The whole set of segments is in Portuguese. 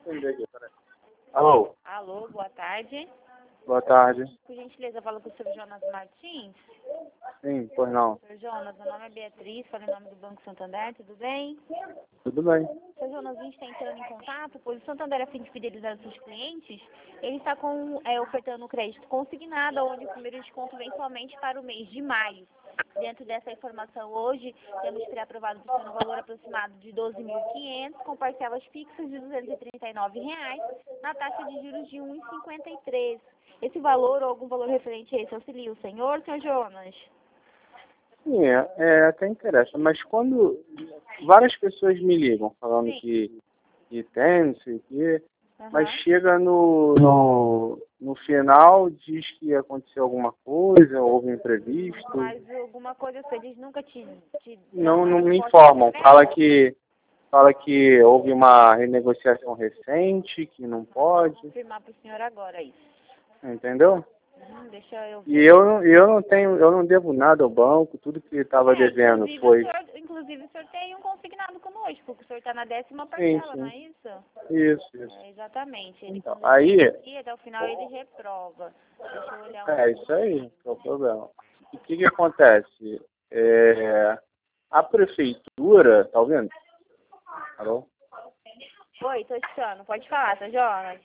atender aqui, peraí. Alô? Alô, boa tarde. Boa tarde. Por gentileza, fala com o senhor Jonas Martins. Sim, pois não. Senhor Jonas, meu nome é Beatriz, falo em nome do Banco Santander, tudo bem? Tudo bem. Senhor Jonas, a gente está entrando em contato, pois o Santander, a fim de fidelizar os seus clientes, ele está ofertando crédito consignado, onde o primeiro desconto vem somente para o mês de maio. Dentro dessa informação, hoje, temos pré-aprovado do senhor no valor aproximado de 12.500, com parcelas fixas de R$ 239, na taxa de juros de 1,53. Esse valor ou algum valor referente a esse auxilia o senhor Jonas? Sim, até interessa, mas quando várias pessoas me ligam falando que tem, não sei o quê, mas chega no final, diz que aconteceu alguma coisa, houve um imprevisto. Mas alguma coisa, eles nunca te não me informam, fala que houve uma renegociação recente, que não pode. Vou confirmar para o senhor agora isso. Entendeu? Deixa eu ver. E eu não devo nada ao banco, tudo que estava devendo foi. Inclusive o senhor tem um consignado conosco, porque o senhor está na 10ª parcela, não é isso? Isso. Exatamente. Ele, Então, quando ele aqui, até o final ele reprova. Deixa eu olhar isso aí, que é o problema. E o que acontece? A prefeitura, tá ouvindo? Alô? Oi, tô escutando. Pode falar, seu Jonas.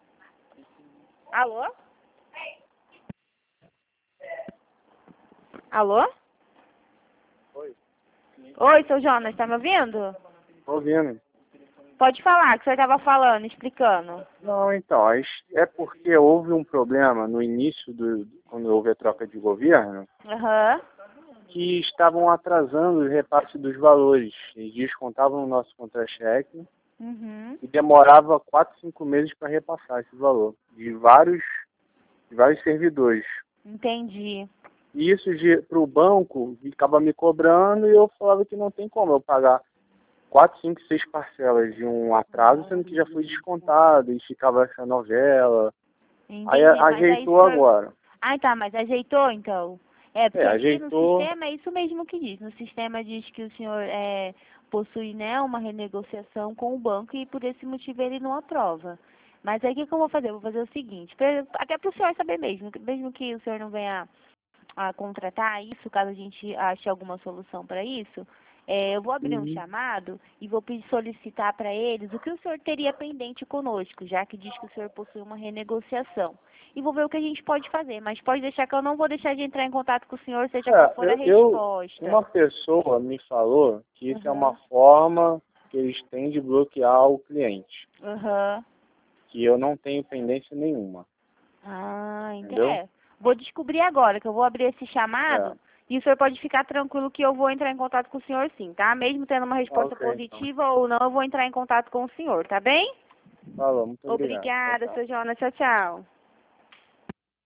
Alô? Alô? Oi, seu Jonas, tá me ouvindo? Tô ouvindo. Pode falar, que o senhor estava falando, explicando. Não, então, é porque houve um problema no início, quando houve a troca de governo, que estavam atrasando o repasse dos valores. Eles descontavam no nosso contra-cheque e demorava 4, 5 meses para repassar esse valor, de vários servidores. Entendi. E isso para o banco ficava me cobrando e eu falava que não tem como eu pagar 4, 5, 6 parcelas de um atraso, sendo que já foi descontado e ficava essa novela. Entendi, aí ajeitou agora. Ah, tá, mas ajeitou então? Porque ajeitou. No sistema é isso mesmo que diz. No sistema diz que o senhor possui, né, uma renegociação com o banco e por esse motivo ele não aprova. Mas aí o que eu vou fazer? Eu vou fazer o seguinte, até para o senhor saber mesmo que o senhor não venha a contratar isso, caso a gente ache alguma solução para isso, eu vou abrir um chamado e vou solicitar para eles o que o senhor teria pendente conosco, já que diz que o senhor possui uma renegociação. E vou ver o que a gente pode fazer, mas pode deixar que eu não vou deixar de entrar em contato com o senhor, seja qual for a resposta. Uma pessoa me falou que isso é uma forma que eles têm de bloquear o cliente. Que eu não tenho pendência nenhuma. Entendeu? Vou descobrir agora, que eu vou abrir esse chamado e o senhor pode ficar tranquilo que eu vou entrar em contato com o senhor sim, tá? Mesmo tendo uma resposta positiva ou não, eu vou entrar em contato com o senhor, tá bem? Falou, muito obrigado. Obrigada, seu Jonas. Tchau, tchau.